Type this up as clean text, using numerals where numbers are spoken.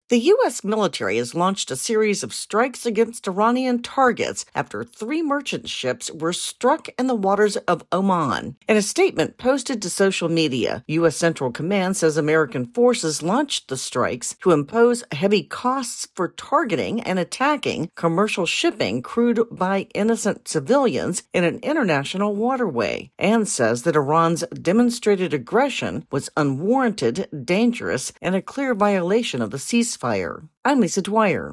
The U.S. military has launched a series of strikes against Iranian targets after 3 merchant ships were struck in the waters of Oman. In a statement posted to social media, U.S. Central Command says American forces launched the strikes to impose heavy costs for targeting and attacking commercial shipping crewed by innocent civilians in an international waterway, and says that Iran's demonstrated aggression was unwarranted, dangerous, and a clear violation of the ceasefire. I'm Lisa Dwyer.